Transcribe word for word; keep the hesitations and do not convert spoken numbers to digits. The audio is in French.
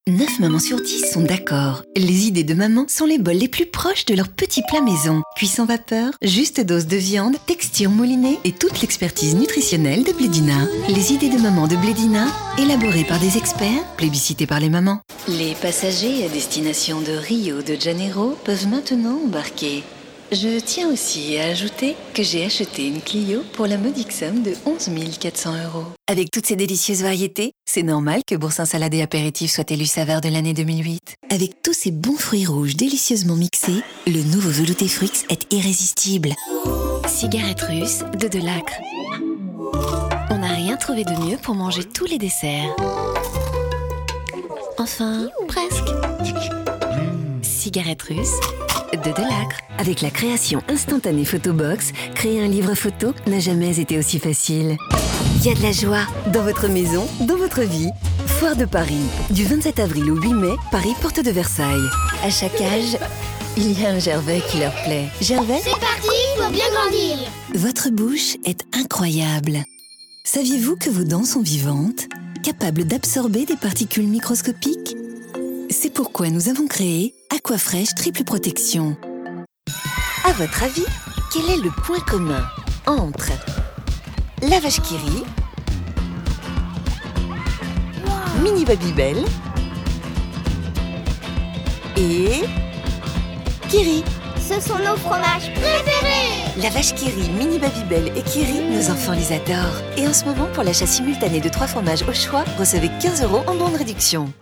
neuf mamans sur dix sont d'accord. Les idées de maman sont les bols les plus proches de leur petit plat maison. Cuisson vapeur, juste dose de viande, texture moulinée et toute l'expertise nutritionnelle de Blédina. Les idées de maman de Blédina, élaborées par des experts, plébiscitées par les mamans. Les passagers à destination de Rio de Janeiro peuvent maintenant embarquer. Je tiens aussi à ajouter que j'ai acheté une Clio pour la modique somme de onze mille quatre cents euros. Avec toutes ces délicieuses variétés, c'est normal que Boursin Salade et Apéritif soit élu saveur de l'année deux mille huit. Avec tous ces bons fruits rouges délicieusement mixés, le nouveau velouté Fruits est irrésistible. Cigarette russe de Delacre. On n'a rien trouvé de mieux pour manger tous les desserts. Enfin, presque. Cigarette russe de Delacre. Avec la création instantanée Photobox, créer un livre photo n'a jamais été aussi facile. Il y a de la joie dans votre maison, dans votre vie. Foire de Paris, du vingt-sept avril au huit mai, Paris Porte de Versailles. À chaque âge, il y a un Gervais qui leur plaît. Gervais, c'est parti pour bien grandir. Votre bouche est incroyable. Saviez-vous que vos dents sont vivantes, capables d'absorber des particules microscopiques? C'est pourquoi nous avons créé Aquafresh Triple Protection. À votre avis, quel est le point commun entre la vache qui rit, wow. Mini Babybel et Kiri? Ce sont nos fromages préférés. La vache qui rit, Mini Babybel et Kiri, nos enfants les adorent. Et en ce moment, pour l'achat simultané de trois fromages au choix, recevez quinze euros en bon de réduction.